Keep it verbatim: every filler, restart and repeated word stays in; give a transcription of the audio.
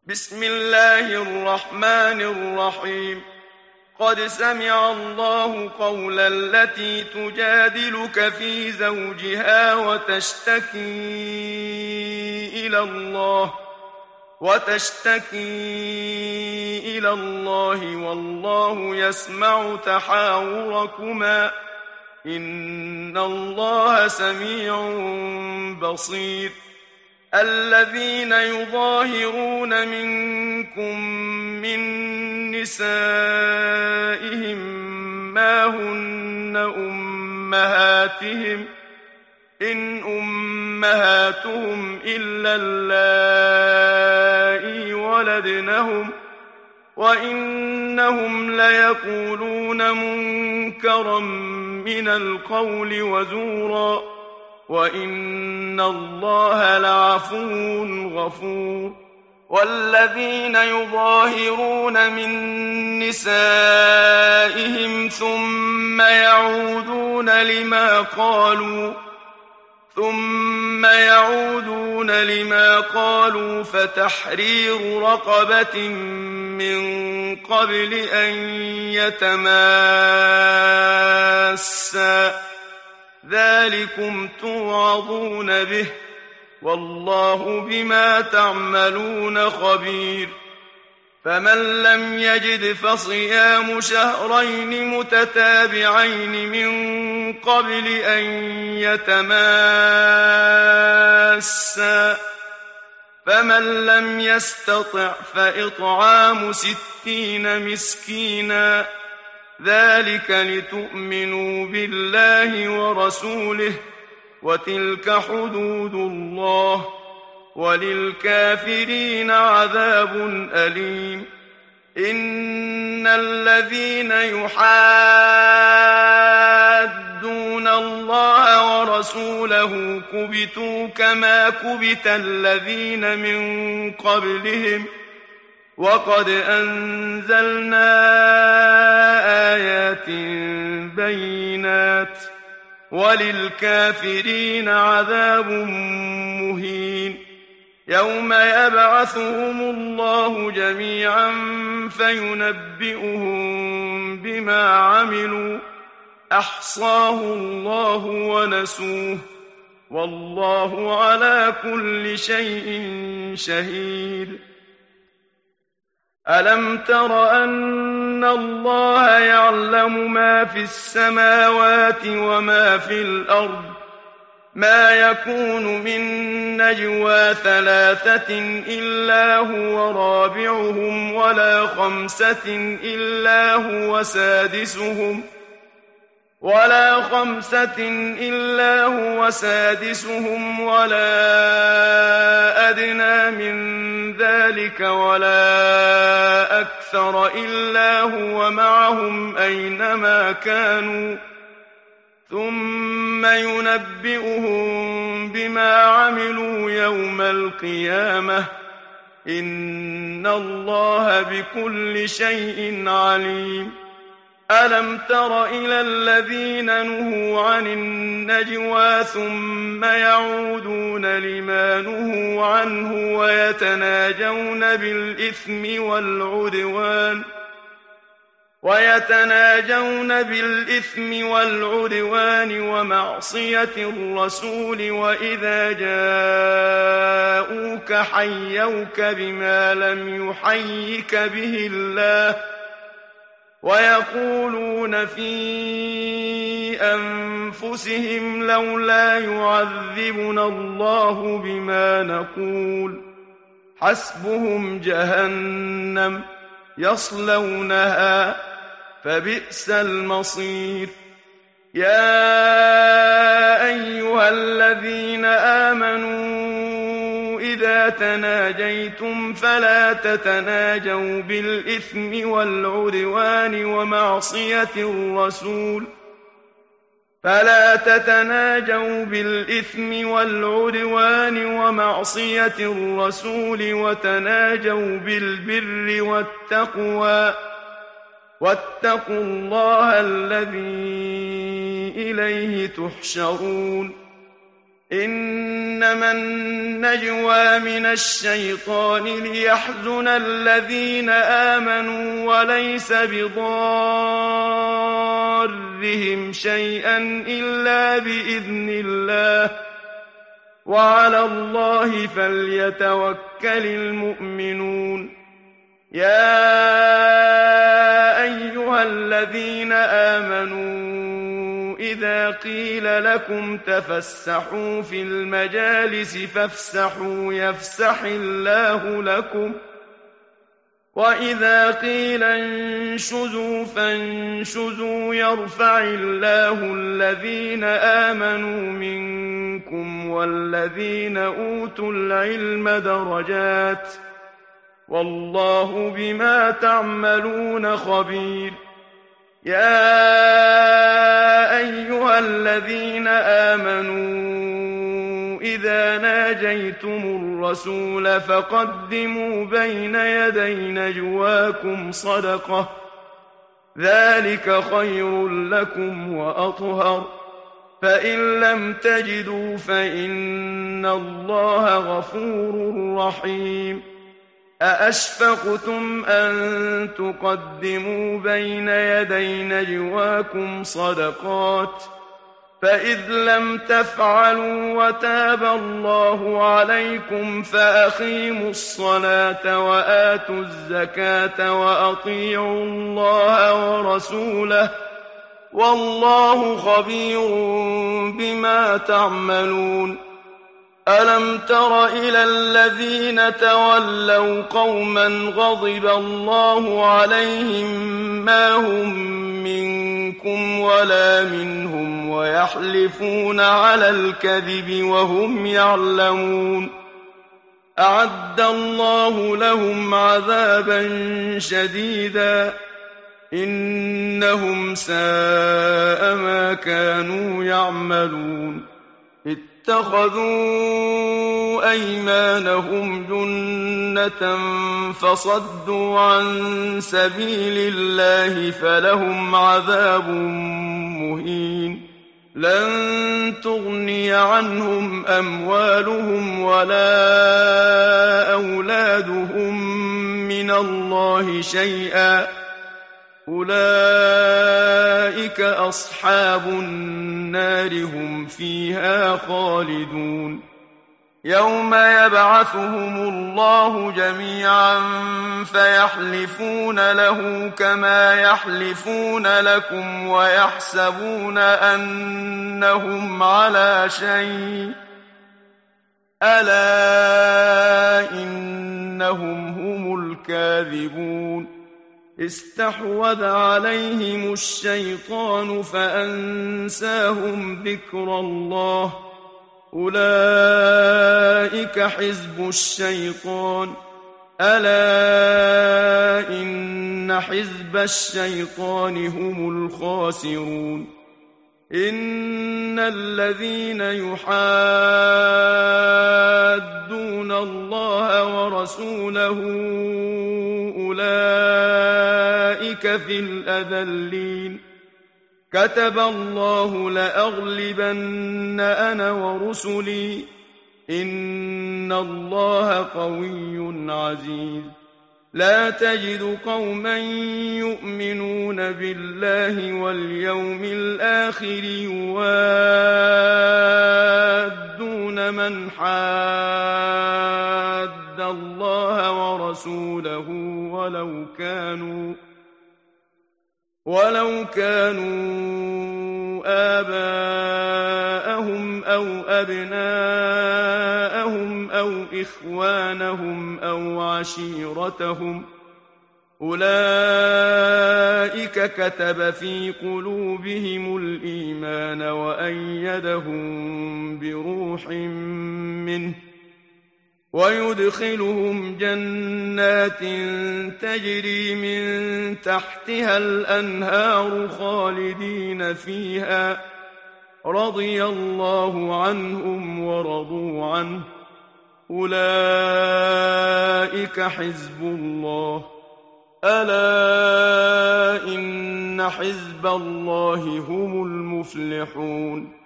بسم الله الرحمن الرحيم. قد سمع الله قول التي تجادلك في زوجها وتشتكي إلى الله وتشتكي إلى الله والله يسمع تحاوركما إن الله سميع بصير. الذين يظاهرون منكم من نسائهم ما هن أمهاتهم إن أمهاتهم إلا اللائي ولدنهم وإنهم ليقولون منكرا من القول وزورا وإن الله لعفو غفور. والذين يظاهرون من نسائهم ثم يعودون لما قالوا ثم يعودون لما قالوا فتحرير رقبة من قبل أن يتماسا ذلكم توعظون به والله بما تعملون خبير. فمن لم يجد فصيام شهرين متتابعين من قبل أن يتماسا فمن لم يستطع فإطعام ستين مسكينا ذلك لتؤمنوا بالله ورسوله وتلك حدود الله وللكافرين عذاب أليم. إن الذين يحادون الله ورسوله كبتوا كما كبت الذين من قبلهم وقد أنزلنا آيات بينات وللكافرين عذاب مهين. يوم يبعثهم الله جميعا فينبئهم بما عملوا أحصاه الله ونسوه والله على كل شيء شهيد. ألم تر أن الله يعلم ما في السماوات وما في الأرض ما يكون من نجوى ثلاثة إلا هو رابعهم ولا خمسة إلا هو سادسهم ولا خمسة إلا هو سادسهم ولا أدنى من ذلك ولا أكثر إلا هو معهم أينما كانوا ثم ينبئهم بما عملوا يوم القيامة إن الله بكل شيء عليم. ألم تر إلى الذين نهوا عن النجوى ثم يعودون لما نهوا عنه ويتناجون بالإثم والعدوان ويتناجون بالإثم والعدوان ومعصية الرسول وإذا جاءوك حيوك بما لم يحيك به الله ويقولون في أنفسهم لولا يعذبنا الله بما نقول حسبهم جهنم يصلونها فبئس المصير. يا أيها الذين آمنوا إذا تناجيتم فلا تتناجوا بالإثم والعدوان ومعصية الرسول فلا تتناجوا بالإثم والعدوان ومعصية الرسول وتناجوا بالبر والتقوى واتقوا الله الذي إليه تحشرون. إنما النجوى من الشيطان ليحزن الذين آمنوا وليس بضارهم شيئا إلا بإذن الله وعلى الله فليتوكل المؤمنون يا أيها الذين آمنوا إذا قيل لكم تفسحوا في المجالس فافسحوا يفسح الله لكم وإذا قيل انشزوا فانشزوا يرفع الله الذين آمنوا منكم والذين أوتوا العلم درجات والله بما تعملون خبير يا أيها الذين آمنوا إذا ناجيتم الرسول فقدموا بين يدي نجواكم صدقة ذلك خير لكم وأطهر فإن لم تجدوا فإن الله غفور رحيم أأشفقتم أن تقدموا بين يدي نجواكم صدقات فإذ لم تفعلوا وتاب الله عليكم فأقيموا الصلاة وآتوا الزكاة وأطيعوا الله ورسوله والله خبير بما تعملون ألم تر إلى الذين تولوا قوما غضب الله عليهم ما هم منكم ولا منهم ويحلفون على الكذب وهم يعلمون أعد الله لهم عذابا شديدا إنهم ساء ما كانوا يعملون اتخذوا أيمانهم جنة فصدوا عن سبيل الله فلهم عذاب مهين لن تغني عنهم أموالهم ولا أولادهم من الله شيئا أولئك أصحاب النار هم فيها خالدون يوم يبعثهم الله جميعا فيحلفون له كما يحلفون لكم ويحسبون أنهم على شيء ألا إنهم هم الكاذبون استحوذ عليهم الشيطان فأنساهم ذكر الله أولئك حزب الشيطان ألا إن حزب الشيطان هم الخاسرون إن الذين يحادون الله ورسوله أولئك في الأذلين كتب الله لأغلبن أنا ورسلي إن الله قوي عزيز لا تجد قوما يؤمنون بالله واليوم الآخر يوادون من حاد الله ورسوله ولو كانوا ولو كانوا آباءهم أو أبناءهم أو إخوانهم أو عشيرتهم أولئك كتب في قلوبهم الإيمان وأيدهم بروح منه ويدخلهم جنات تجري من تحتها الأنهار خالدين فيها رضي الله عنهم ورضوا عنه أولئك حزب الله ألا إن حزب الله هم المفلحون